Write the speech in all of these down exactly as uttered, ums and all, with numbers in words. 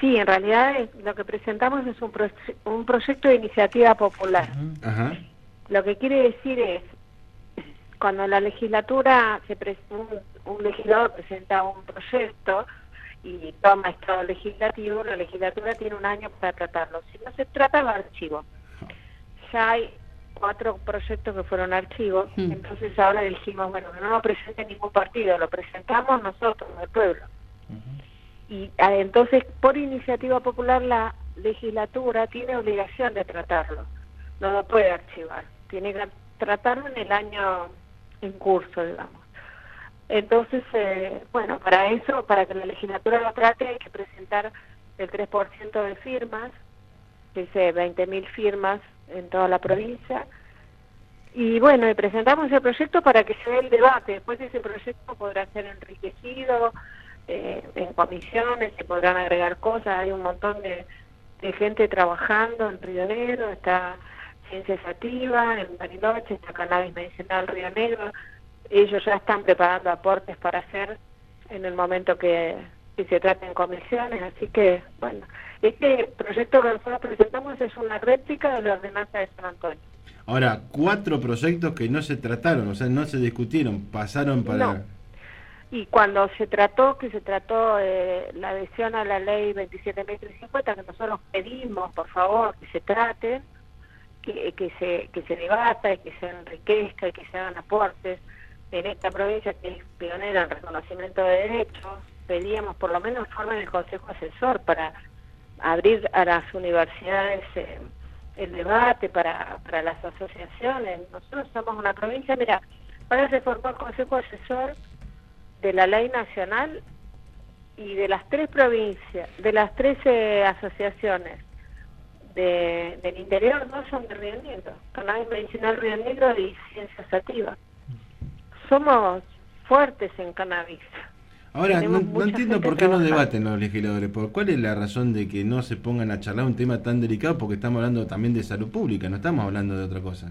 Sí, en realidad es, lo que presentamos es un, pro, un proyecto de iniciativa popular. Ajá. Lo que quiere decir es, cuando la legislatura, se pre, un, un legislador presenta un proyecto y toma estado legislativo, la legislatura tiene un año para tratarlo. Si no se trata, va a archivo. Ya hay cuatro proyectos que fueron archivos, mm. entonces ahora dijimos, bueno, que no lo presente ningún partido, lo presentamos nosotros, el pueblo. Uh-huh. Y a, entonces, por iniciativa popular, la legislatura tiene obligación de tratarlo, no lo puede archivar, tiene que tratarlo en el año en curso, digamos. Entonces, eh, bueno, para eso, para que la legislatura lo trate, hay que presentar el tres por ciento de firmas, que dice veinte mil firmas en toda la provincia, y bueno, y presentamos el proyecto para que se dé el debate. Después ese proyecto podrá ser enriquecido eh, en comisiones, se podrán agregar cosas, hay un montón de, de gente trabajando en Río Negro, está Ciencia Sativa, en Bariloche, está Cannabis Medicinal Río Negro, ellos ya están preparando aportes para hacer en el momento que, que se trate en comisiones, así que, bueno, este proyecto que nosotros presentamos es una réplica de la ordenanza de San Antonio. Ahora, cuatro proyectos que no se trataron, o sea, no se discutieron, pasaron para... No. Y cuando se trató, que se trató eh, la adhesión a la ley veintisiete mil trescientos cincuenta, que nosotros pedimos, por favor, que se trate, que, que, se, que se debata, que se enriquezca y que se hagan aportes. En esta provincia, que es pionera en reconocimiento de derechos, pedíamos por lo menos formen el Consejo Asesor para abrir a las universidades eh, el debate, para, para las asociaciones. Nosotros somos una provincia, mira, ahora se formó el Consejo Asesor de la Ley Nacional y de las tres provincias, de las trece asociaciones de, del interior, no son de Río Negro, Cannabis Medicinal Río Negro y Ciencia Sativa. Somos fuertes en cannabis. Ahora, no, no entiendo por qué no debaten los legisladores. ¿Por cuál es la razón de que no se pongan a charlar un tema tan delicado? Porque estamos hablando también de salud pública, no estamos hablando de otra cosa.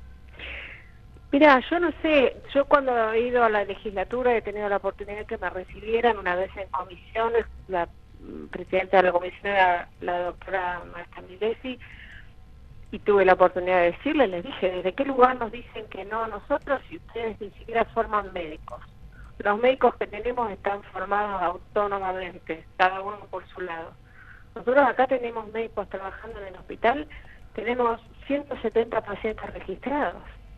Mira, yo no sé, yo cuando he ido a la legislatura he tenido la oportunidad de que me recibieran una vez en comisiones, la presidenta de la comisión era la doctora Marta Milesi, y tuve la oportunidad de decirle, les dije, ¿desde qué lugar nos dicen que no nosotros si ustedes ni siquiera forman médicos? Los médicos que tenemos están formados autónomamente, cada uno por su lado. Nosotros acá tenemos médicos trabajando en el hospital, tenemos ciento setenta pacientes registrados.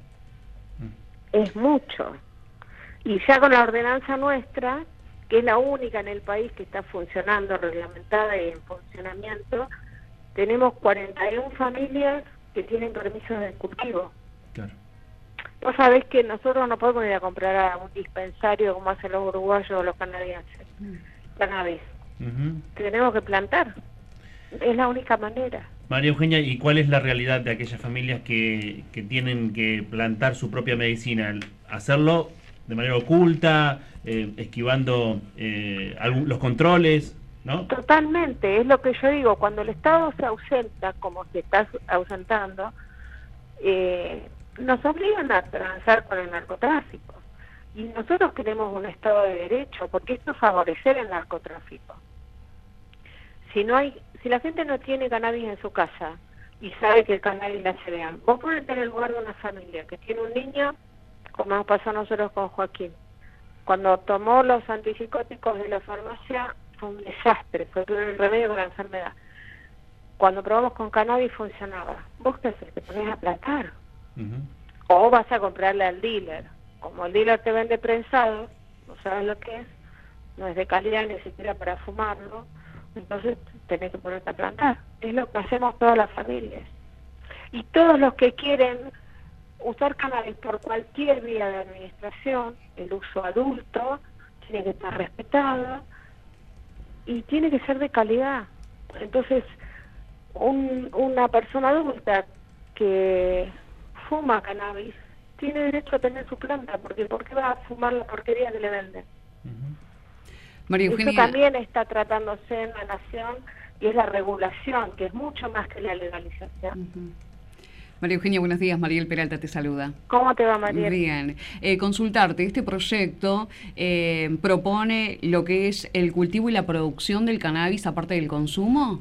Es mucho. Y ya con la ordenanza nuestra, que es la única en el país que está funcionando, reglamentada y en funcionamiento, tenemos cuarenta y una familias que tienen permisos de cultivo. Claro. Vos sabés que nosotros no podemos ir a comprar a un dispensario como hacen los uruguayos o los canadienses. Mm. Cannabis. Uh-huh. Tenemos que plantar. Es la única manera. María Eugenia, ¿y cuál es la realidad de aquellas familias que, que tienen que plantar su propia medicina? ¿Hacerlo de manera oculta, eh, esquivando eh, algún, los controles? ¿No? Totalmente, es lo que yo digo, cuando el Estado se ausenta, como se está ausentando, eh, nos obligan a transar con el narcotráfico. Y nosotros queremos un Estado de Derecho, porque esto es favorecer el narcotráfico. Si no hay, si la gente no tiene cannabis en su casa y sabe que el cannabis la hace bien, vos ponete en el lugar de una familia que tiene un niño, como nos pasó a nosotros con Joaquín. Cuando tomó los antipsicóticos de la farmacia, fue un desastre, fue todo el remedio para la enfermedad. Cuando probamos con cannabis funcionaba. Vos qué haces, te pones a plantar. Uh-huh. O vas a comprarle al dealer. Como el dealer te vende prensado, no sabes lo que es, no es de calidad ni siquiera para fumarlo, entonces tenés que ponerte a plantar. Es lo que hacemos todas las familias. Y todos los que quieren usar cannabis por cualquier vía de administración, el uso adulto, tiene que estar respetado, y tiene que ser de calidad. Entonces, un, una persona adulta que fuma cannabis tiene derecho a tener su planta, porque ¿por qué va a fumar la porquería que le venden? Uh-huh. María Eugenia... Eso también está tratándose en la nación, y es la regulación, que es mucho más que la legalización. Uh-huh. María Eugenia, buenos días. Mariel Peralta te saluda. ¿Cómo te va, Mariel? Bien. Eh, consultarte, este proyecto eh, propone lo que es el cultivo y la producción del cannabis aparte del consumo.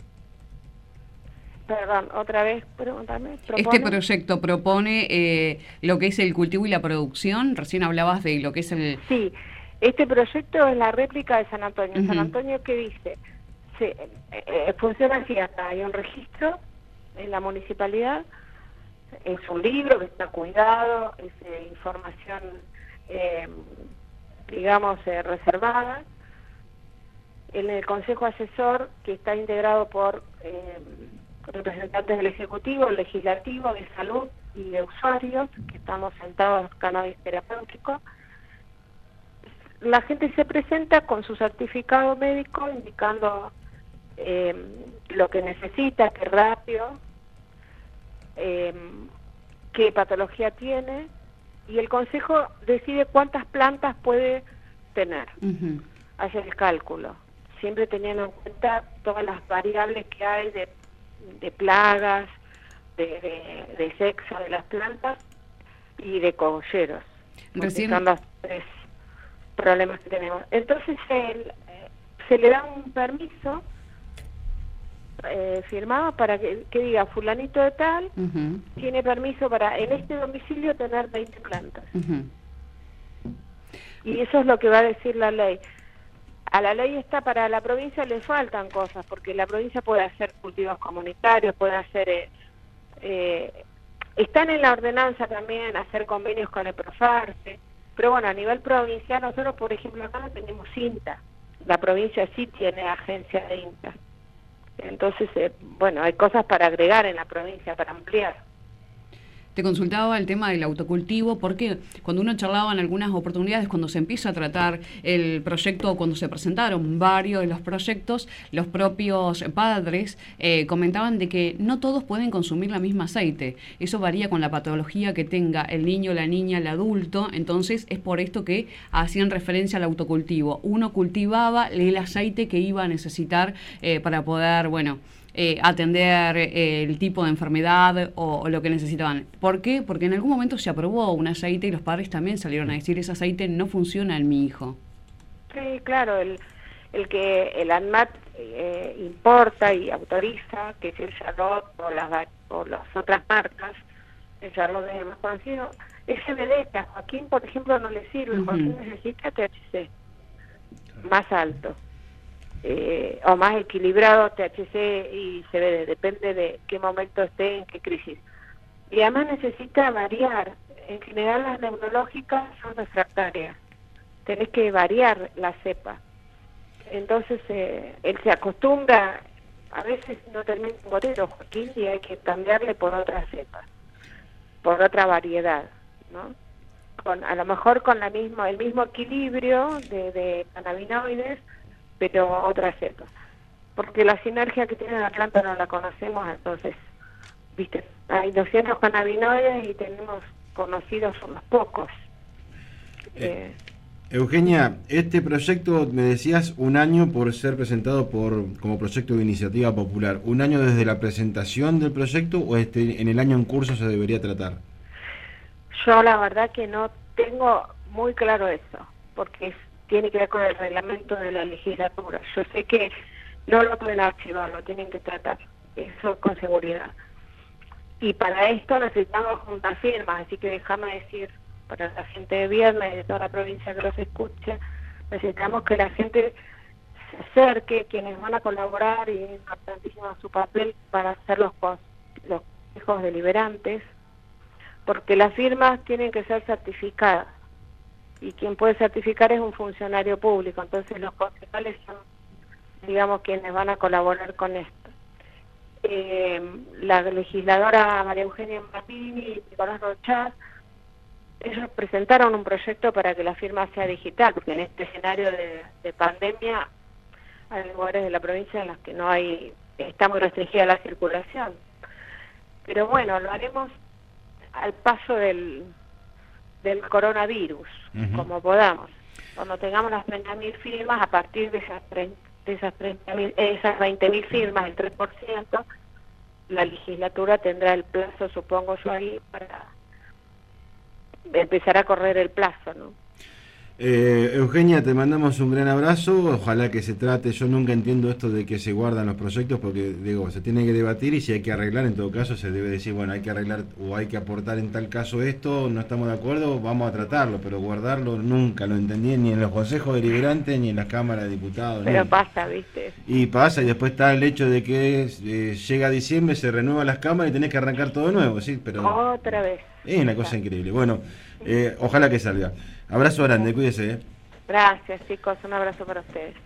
Perdón, otra vez, pregúntame. ¿Propone? Este proyecto propone eh, lo que es el cultivo y la producción. Recién hablabas de lo que es el... Sí, este proyecto es la réplica de San Antonio. Uh-huh. San Antonio, ¿qué dice? Se, eh, eh, funciona así, hasta hay un registro en la municipalidad, es un libro que está cuidado, es eh, información, eh, digamos, eh, reservada. En el Consejo Asesor, que está integrado por eh, representantes del Ejecutivo, el Legislativo, de Salud y de usuarios, que estamos sentados en cannabis terapéutico, la gente se presenta con su certificado médico indicando eh, lo que necesita, qué ratio, eh, qué patología tiene, y el Consejo decide cuántas plantas puede tener. Uh-huh. Hace el cálculo, siempre teniendo en cuenta todas las variables que hay de, de plagas, de, de, de sexo de las plantas y de cogolleros. Recién... Son los tres problemas que tenemos. Entonces el, eh, se le da un permiso eh, firmado para que, que diga fulanito de tal, uh-huh. tiene permiso para en este domicilio tener veinte plantas. Uh-huh. Y eso es lo que va a decir la ley. A la ley está, para la provincia le faltan cosas, porque la provincia puede hacer cultivos comunitarios, puede hacer... Eh, eh, están en la ordenanza también hacer convenios con el Profarse, pero bueno, a nivel provincial, nosotros, por ejemplo, acá no tenemos INTA. La provincia sí tiene agencia de INTA. Entonces, eh, bueno, hay cosas para agregar en la provincia, para ampliar. Te consultaba el tema del autocultivo, porque cuando uno charlaba en algunas oportunidades, cuando se empieza a tratar el proyecto, cuando se presentaron varios de los proyectos, los propios padres eh, comentaban de que no todos pueden consumir la misma aceite. Eso varía con la patología que tenga el niño, la niña, el adulto. Entonces es por esto que hacían referencia al autocultivo. Uno cultivaba el aceite que iba a necesitar eh, para poder, bueno... Eh, atender eh, el tipo de enfermedad o, o lo que necesitaban. ¿Por qué? Porque en algún momento se aprobó un aceite y los padres también salieron a decir ese aceite no funciona en mi hijo. Sí, claro, el, el que el ANMAT eh, importa y autoriza, que es el Charlotte o las, o las otras marcas, el Charlotte es el más conocido, es C B D, que a Joaquín, por ejemplo, no le sirve. Uh-huh. Joaquín necesita T H C más alto. Eh, o más equilibrado T H C y C B D, depende de qué momento esté, en qué crisis. Y además necesita variar. En general las neurológicas son refractarias. Tenés que variar la cepa. Entonces eh, él se acostumbra, a veces no termina un botero, Joaquín, y hay que cambiarle por otra cepa, por otra variedad, ¿no? Con, a lo mejor con la misma, el mismo equilibrio de, de cannabinoides, pero otra cepa, porque la sinergia que tiene la planta no la conocemos, entonces, viste, hay doscientos cannabinoides y tenemos conocidos unos pocos. Eh, Eugenia, este proyecto, me decías, un año por ser presentado por como proyecto de iniciativa popular, ¿un año desde la presentación del proyecto o este en el año en curso se debería tratar? Yo la verdad que no tengo muy claro eso, porque es tiene que ver con el reglamento de la legislatura. Yo sé que no lo pueden archivar, lo tienen que tratar, eso con seguridad. Y para esto necesitamos juntar firmas, así que déjame decir, para la gente de Viernes y de toda la provincia que los escucha, necesitamos que la gente se acerque, quienes van a colaborar, y es importantísimo su papel para hacer los, los consejos deliberantes, porque las firmas tienen que ser certificadas. Y quien puede certificar es un funcionario público, entonces los concejales son, digamos, quienes van a colaborar con esto. Eh, la legisladora María Eugenia Martini y Nicolás Rochat, ellos presentaron un proyecto para que la firma sea digital, porque en este escenario de, de pandemia hay lugares de la provincia en los que no hay, está muy restringida la circulación. Pero bueno, lo haremos al paso del... del coronavirus, uh-huh. como podamos. Cuando tengamos las treinta mil firmas, a partir de esas, de esas, treinta mil, esas veinte mil firmas, el tres por ciento, la legislatura tendrá el plazo, supongo yo, ahí para empezar a correr el plazo, ¿no? Eh, Eugenia, te mandamos un gran abrazo, ojalá que se trate, yo nunca entiendo esto de que se guardan los proyectos porque digo, se tiene que debatir y si hay que arreglar, en todo caso se debe decir, bueno, hay que arreglar o hay que aportar en tal caso esto, no estamos de acuerdo, vamos a tratarlo, pero guardarlo nunca lo entendí ni en los consejos deliberantes ni en las cámaras de diputados. Pero ni... pasa, ¿viste? Y pasa, y después está el hecho de que eh, llega diciembre, se renuevan las cámaras y tenés que arrancar todo de nuevo, ¿sí? Pero otra vez. es una cosa increíble. Bueno, eh, ojalá que salga. Abrazo grande, cuídese. ¿eh? Gracias, chicos. Un abrazo para ustedes.